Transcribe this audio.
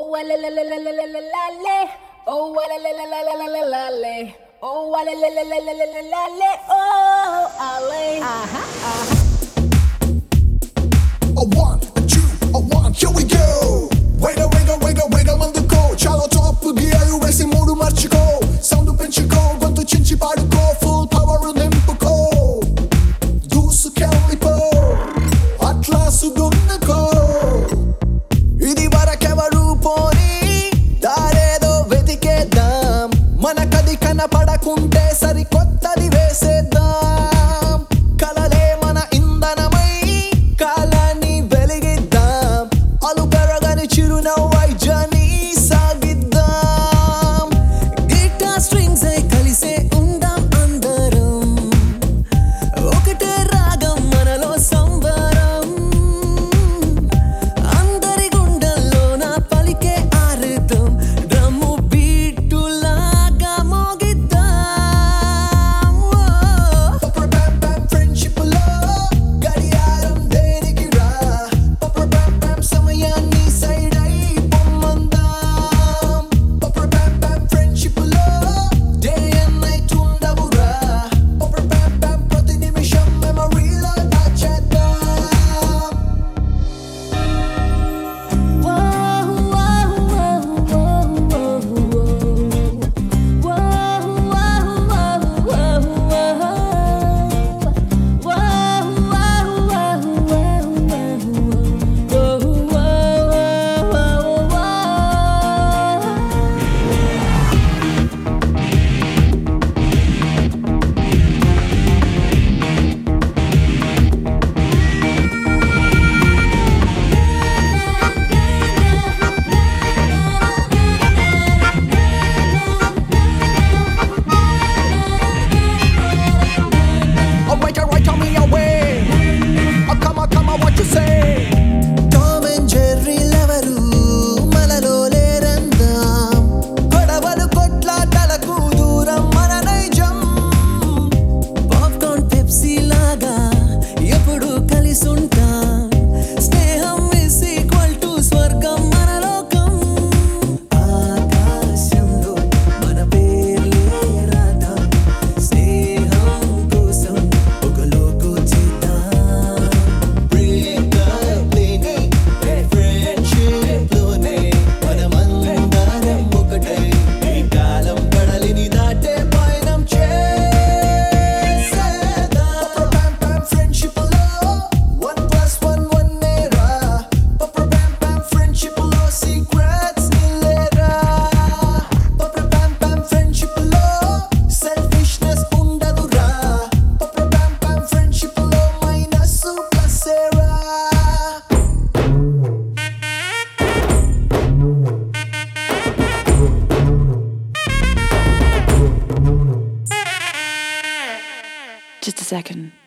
Oh, la la la la la la la la la. Oh, la la la la la la la la la. Oh, la la la la la la la la la. Oh, ale. A one, a two, a one, here we go. Wiggle, wiggle, wiggle, wiggle అందుకో చాలా top gear వేసి మూడు మార్చుకో sound పెంచుకో గొంతు చించి పాడుకో full power నింపుకో దూసుకెళ్ళిపో అట్లాసు దున్నుకో ఇది వరకెవరు పోని దారేదో వెతికేద్దాం మనకది కనపడకుంటే సరికొత్తది వేసేద్దాం కలలే మన ఇంధనమై కాలాన్ని వెలిగిద్దాం అలు పెరగని చిరునవ్వై జర్నీ సాగిద్దాం గిటార్ స్ట్రింగ్స్ అయి కలిసే ఉందాం అందరం ఒకటే రాగం మనలో సంబరం అందరి గుండెల్లోన పలికే ఆరుతం డ్రమ్ము బీటులాగా మోగిద్దాం ఫ్రెండ్షిప్లో గడియారం దేనికి రా సమయాన్ని సైడ్ అయి పొమ్మందాం ఫ్రెండ్షిప్లో డే అండ్ నైట్ ఉండవురా ప్రతి నిమిషం మెమరీలో దాచేద్దాం Alright, tell me away. Oh, come on, what you say? Tom and Jerry లెవరు మనలో లేరందాం గొడవలు కొట్లాటలకు దూరం మన నైజం పాప్కార్న్ పెప్సీ లాగా ఎప్పుడు కలిసుంటాం స్నేహం is equal to స్వర్గం మన లోకం ఆకాశంలో మన పేర్లే రాద్దాం స్నేహం కోసం ఒక లోకో చేద్దాం బ్రేకప్ లేని ఫ్రెండ్షిప్ లోనే మనమందరం ఒకటై ఈ కాలం కడలిని దాటే పయనం చేసేద్దాం ఫ్రెండ్షిప్ లో 1+1 నేరా ఫ్రెండ్షిప్ లో సీక్రెట్స్ నిలేరా ఫ్రెండ్షిప్ లో సెల్ఫిష్నెస్ ఉండదురా ఫ్రెండ్షిప్ లో మైనస్ ప్లస్సేరా Just a second.